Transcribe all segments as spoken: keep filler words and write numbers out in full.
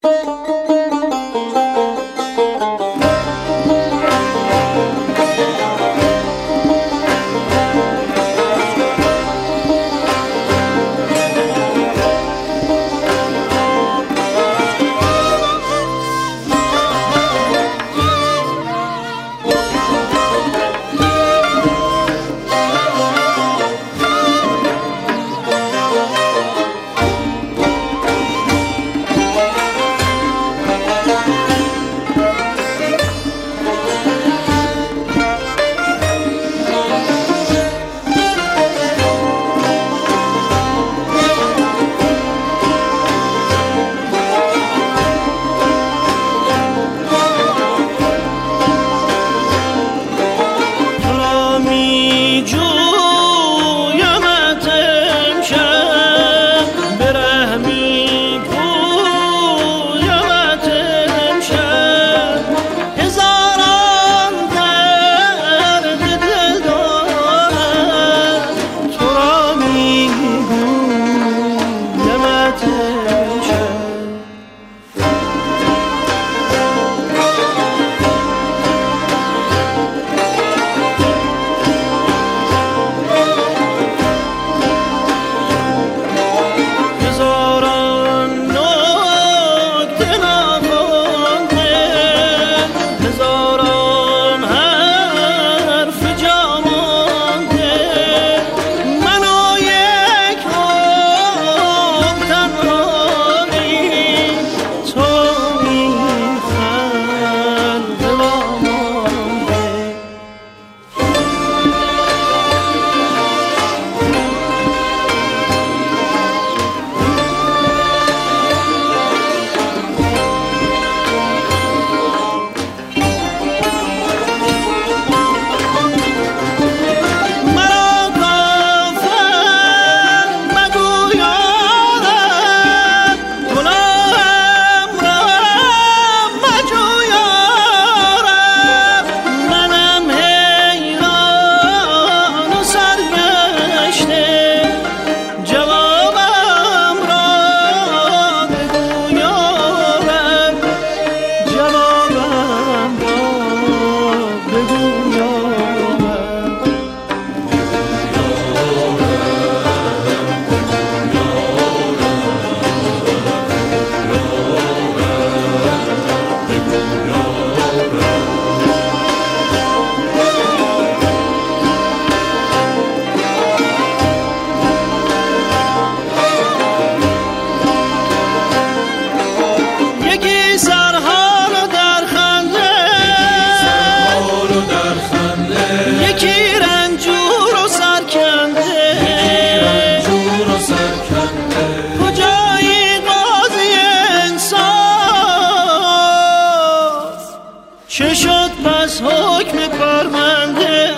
چه شد پس حکم کارمنده؟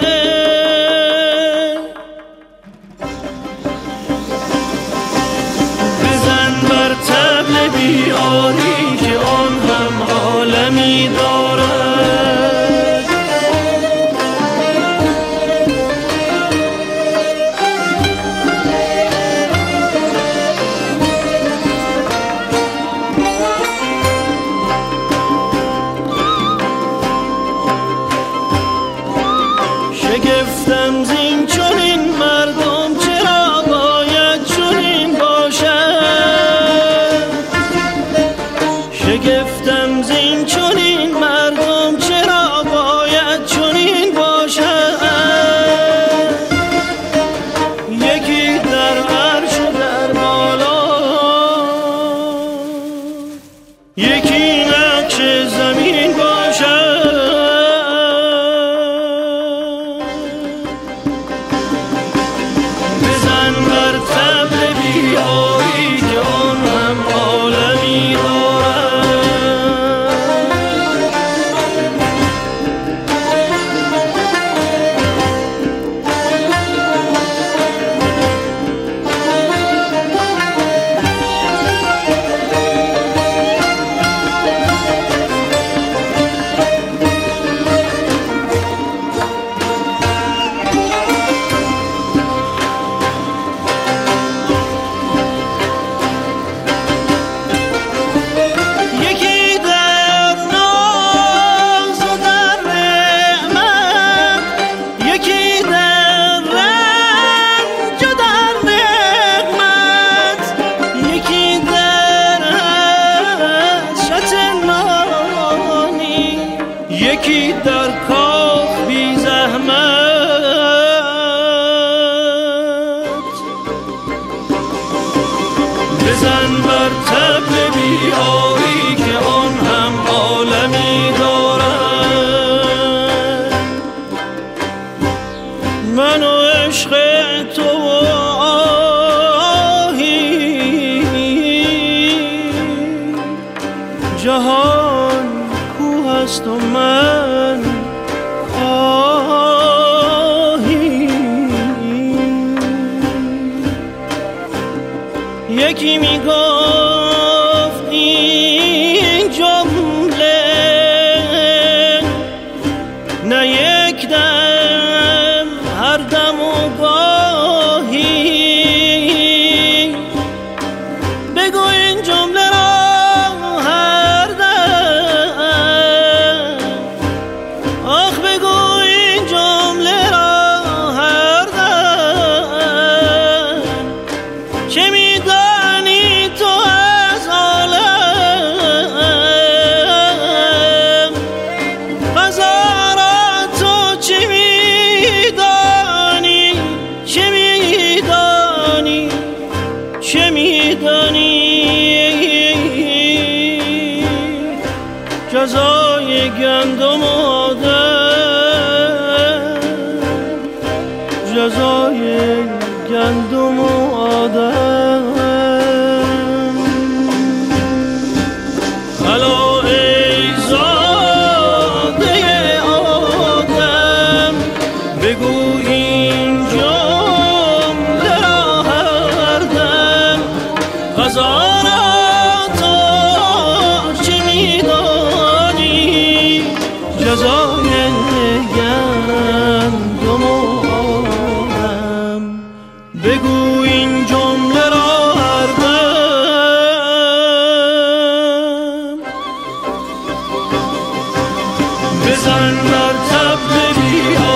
بزن بر طبل بیاری که آن هم عالمی دارد. شگفتم زین چنین مردم چرا باید چنین باشد؟ شگفتم زین چنین مردم چرا باید چنین باشد؟ یکی در عرش و در بالا، یکی نقش زمین باشد. جهان کوه است و من آهی. یکی میگفت این جمله نه یک دم هر دم و گاهی. بگو این جمله را هر دم، آخ بگو این جمله را هر دم. چه میدانی تو از عالم، قضا را تو چه میدانی، چه میدانی، چه میدانی. جزای گندم و آدم، جزای گندم و آدم. الا ای زاده آدم، بگو این جمله را هر دم. قضا را تو چه میدانی، جزای گندم و آدم. بگو این جمله را هر دم. بزن بر طبل بی‌آرامی